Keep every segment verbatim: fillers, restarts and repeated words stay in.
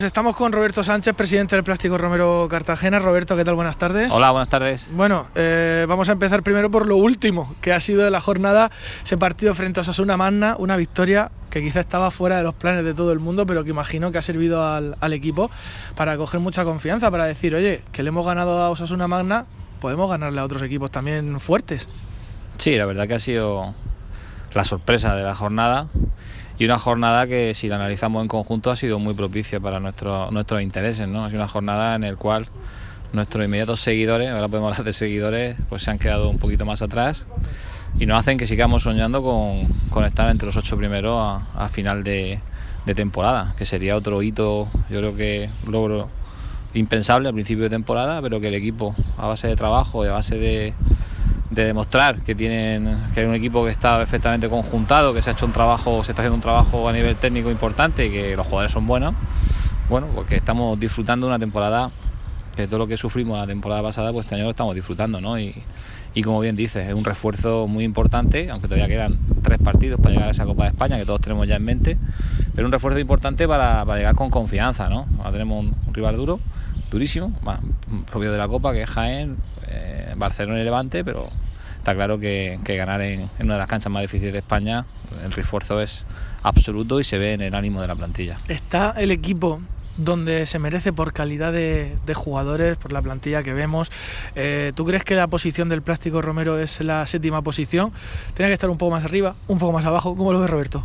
Estamos con Roberto Sánchez, presidente del Plástico Romero Cartagena. Roberto, ¿qué tal? Buenas tardes. Hola, buenas tardes. Bueno, eh, vamos a empezar primero por lo último, que ha sido de la jornada, ese partido frente a Osasuna Magna, una victoria que quizá estaba fuera de los planes de todo el mundo, pero que imagino que ha servido al, al equipo para coger mucha confianza, para decir, oye, que le hemos ganado a Osasuna Magna, podemos ganarle a otros equipos también fuertes. Sí, la verdad que ha sido la sorpresa de la jornada. Y una jornada que, si la analizamos en conjunto, ha sido muy propicia para nuestro, nuestros intereses, ¿no? Ha sido una jornada en la cual nuestros inmediatos seguidores, ahora podemos hablar de seguidores, pues se han quedado un poquito más atrás y nos hacen que sigamos soñando con, con estar entre los ocho primeros a, a final de, de temporada, que sería otro hito, yo creo que logro impensable al principio de temporada, pero que el equipo, a base de trabajo y a base de... de demostrar que tienen que hay un equipo que está perfectamente conjuntado, que se ha hecho un trabajo, se está haciendo un trabajo a nivel técnico importante y que los jugadores son buenos, bueno, porque estamos disfrutando de una temporada que todo lo que sufrimos la temporada pasada, pues este año lo estamos disfrutando, ¿no? Y, y como bien dices, es un refuerzo muy importante, aunque todavía quedan tres partidos para llegar a esa Copa de España, que todos tenemos ya en mente, pero un refuerzo importante para, para llegar con confianza, ¿no? Ahora tenemos un, un rival duro, durísimo, más propio de la Copa, que es Jaén, eh, Barcelona y Levante, pero está claro que, que ganar en, en una de las canchas más difíciles de España, el refuerzo es absoluto y se ve en el ánimo de la plantilla. ¿Está el equipo donde se merece por calidad de, de jugadores, por la plantilla que vemos? Eh, ¿Tú crees que la posición del Plástico Romero es la séptima posición? ¿Tiene que estar un poco más arriba, un poco más abajo? ¿Cómo lo ves, Roberto?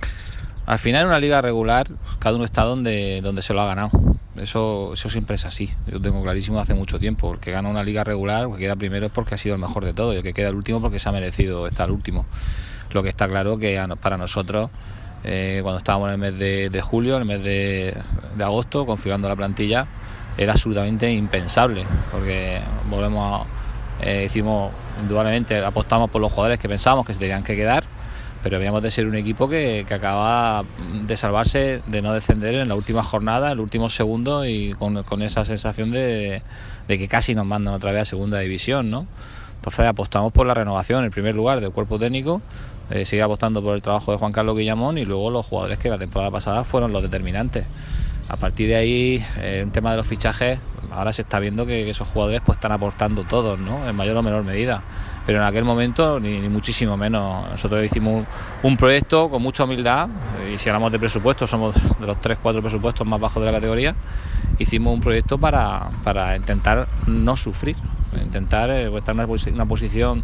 Al final, en una liga regular, cada uno está donde, donde se lo ha ganado. Eso, eso siempre es así. Yo tengo clarísimo hace mucho tiempo. El que gana una liga regular, el que queda primero, es porque ha sido el mejor de todo, y el que queda el último porque se ha merecido estar el último. Lo que está claro que para nosotros, eh, cuando estábamos en el mes de, de julio, en el mes de, de agosto, configurando la plantilla, era absolutamente impensable, porque volvemos a, eh, hicimos, indudablemente, apostamos por los jugadores que pensábamos que se tenían que quedar, pero habíamos de ser un equipo que, que acaba de salvarse, de no descender en la última jornada, en el último segundo, y con, con esa sensación de, de que casi nos mandan otra vez a segunda división, ¿no? Entonces apostamos por la renovación, en primer lugar, del cuerpo técnico, eh, seguir apostando por el trabajo de Juan Carlos Guillamón y luego los jugadores que la temporada pasada fueron los determinantes. A partir de ahí, eh, en tema de los fichajes, ahora se está viendo que, que esos jugadores pues están aportando todos, ¿no? En mayor o menor medida. Pero en aquel momento, ni, ni muchísimo menos. Nosotros hicimos un, un proyecto con mucha humildad, y si hablamos de presupuestos, somos de los tres, cuatro presupuestos más bajos de la categoría. Hicimos un proyecto para, para intentar no sufrir, intentar eh, estar en una, posi- una posición,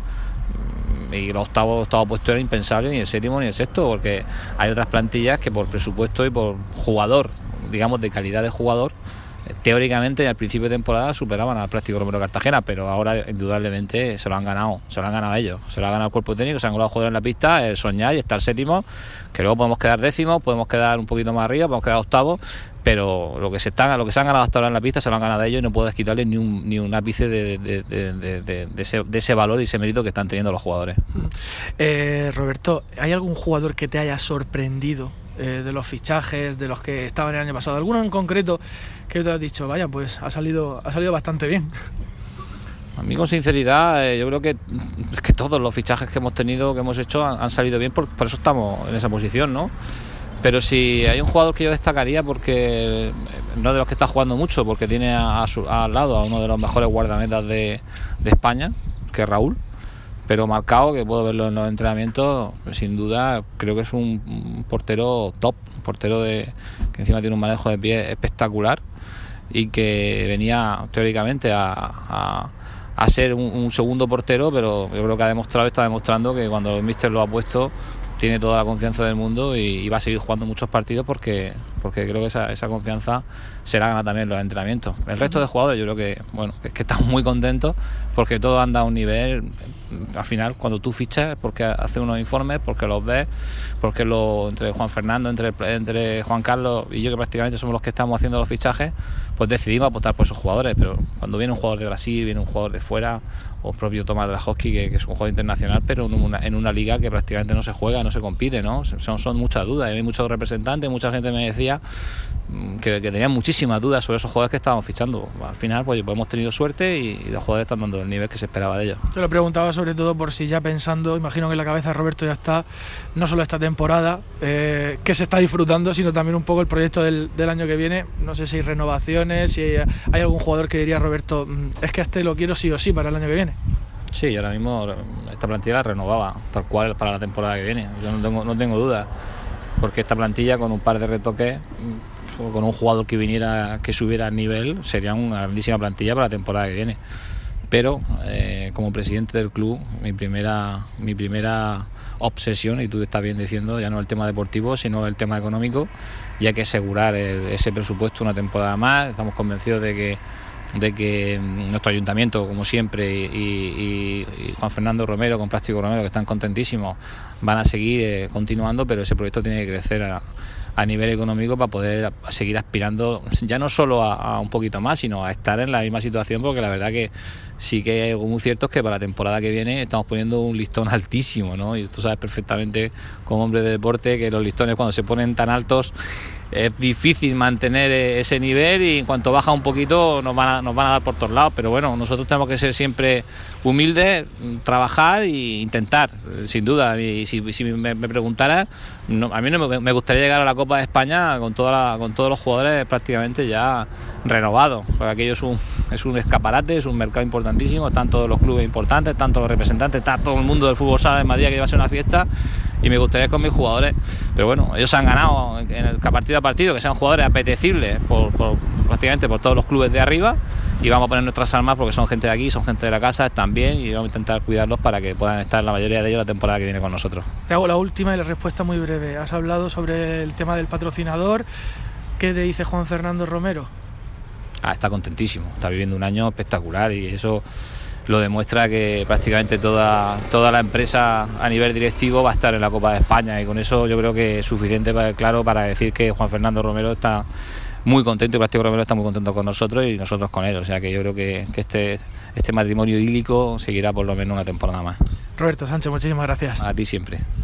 y el octavo, octavo puesto era impensable, ni el séptimo ni el sexto, porque hay otras plantillas que por presupuesto y por jugador, digamos de calidad de jugador, teóricamente al principio de temporada superaban al Plástico Romero Cartagena, pero ahora indudablemente se lo han ganado, se lo han ganado ellos, se lo ha ganado el cuerpo técnico, se han ganado los jugadores en la pista, el soñar y estar séptimo, que luego podemos quedar décimos, podemos quedar un poquito más arriba, podemos quedar octavos, pero lo que se están, lo que se han ganado hasta ahora en la pista se lo han ganado ellos, y no puedes quitarles ni un ni un ápice de, de, de, de, de, de, ese, de ese valor y ese mérito que están teniendo los jugadores. Eh, Roberto, ¿hay algún jugador que te haya sorprendido eh, de los fichajes, de los que estaban el año pasado? ¿Alguno en concreto que te has dicho, vaya, pues ha salido, ha salido bastante bien? A mí, con sinceridad, eh, yo creo que, que todos los fichajes que hemos tenido, que hemos hecho, han, han salido bien, por, por eso estamos en esa posición, ¿no? Pero si hay un jugador que yo destacaría, porque no de los que está jugando mucho, porque tiene a, a su, al lado a uno de los mejores guardametas de, de España, que es Raúl, pero Marcao, que puedo verlo en los entrenamientos, sin duda creo que es un, un portero top, un portero de, que encima tiene un manejo de pie espectacular, y que venía teóricamente a, a, a ser un, un segundo portero, pero yo creo que ha demostrado, está demostrando que cuando el míster lo ha puesto, tiene toda la confianza del mundo, y, y va a seguir jugando muchos partidos, porque, porque creo que esa, esa confianza se la gana también en los entrenamientos. El resto de jugadores, yo creo que, bueno, es que están muy contentos, porque todo anda a un nivel. Al final, cuando tú fichas, porque haces unos informes, porque los ves, porque lo, entre Juan Fernando, entre, entre Juan Carlos y yo, que prácticamente somos los que estamos haciendo los fichajes, pues decidimos apostar por esos jugadores. Pero cuando viene un jugador de Brasil, viene un jugador de fuera, o propio Tomás Drahovski, que, que es un jugador internacional, pero en una, en una liga que prácticamente no se juega, no se compite, ¿no? Son, son muchas dudas. Hay muchos representantes, mucha gente me decía veía que, que tenían muchísimas dudas sobre esos jugadores que estábamos fichando. Al final pues, pues hemos tenido suerte y, y los jugadores están dando el nivel que se esperaba de ellos. Te lo preguntaba sobre todo por si ya pensando, imagino que en la cabeza de Roberto ya está no solo esta temporada eh, que se está disfrutando, sino también un poco el proyecto del, del año que viene. No sé si hay renovaciones, si hay, hay algún jugador que diría Roberto, es que este lo quiero sí o sí para el año que viene. Sí, ahora mismo esta plantilla la renovaba tal cual para la temporada que viene, yo no tengo, no tengo dudas, porque esta plantilla con un par de retoques, con un jugador que viniera, que subiera al nivel, sería una grandísima plantilla para la temporada que viene. Pero eh, como presidente del club, mi primera, mi primera obsesión, y tú estás bien diciendo, ya no el tema deportivo, sino el tema económico, y hay que asegurar el, ese presupuesto una temporada más. Estamos convencidos de que de que nuestro ayuntamiento, como siempre, y, y, y Juan Fernando Romero con Plástico Romero, que están contentísimos, van a seguir eh, continuando, pero ese proyecto tiene que crecer a, a nivel económico para poder a seguir aspirando ya no solo a, a un poquito más, sino a estar en la misma situación, porque la verdad que sí que hay algo muy cierto, es que para la temporada que viene estamos poniendo un listón altísimo, ¿no? Y tú sabes perfectamente, como hombre de deporte, que los listones cuando se ponen tan altos es difícil mantener ese nivel, y en cuanto baja un poquito nos van a, nos van a dar por todos lados. Pero bueno, nosotros tenemos que ser siempre humildes, trabajar e intentar, sin duda. Y si, si me, me preguntara, no, a mí no me, me gustaría llegar a la Copa de España con, toda la, con todos los jugadores prácticamente ya renovados, porque aquello es un, es un escaparate, es un mercado importantísimo, están todos los clubes importantes, están todos los representantes, está todo el mundo del fútbol sala en Madrid, que va a ser una fiesta, y me gustaría con mis jugadores, pero bueno, ellos se han ganado en el partido a partido, que sean jugadores apetecibles por, por, prácticamente por todos los clubes de arriba, y vamos a poner nuestras armas porque son gente de aquí, son gente de la casa, están bien, y vamos a intentar cuidarlos para que puedan estar la mayoría de ellos la temporada que viene con nosotros. Te hago la última y la respuesta muy breve. Has hablado sobre el tema del patrocinador. ¿Qué te dice Juan Fernando Romero? Ah, está contentísimo, está viviendo un año espectacular, y eso lo demuestra que prácticamente toda, toda la empresa a nivel directivo va a estar en la Copa de España, y con eso yo creo que es suficiente para, claro, para decir que Juan Fernando Romero está muy contento, y Plástico Romero está muy contento con nosotros y nosotros con él. O sea que yo creo que, que este, este matrimonio idílico seguirá por lo menos una temporada más. Roberto Sánchez, muchísimas gracias. A ti siempre.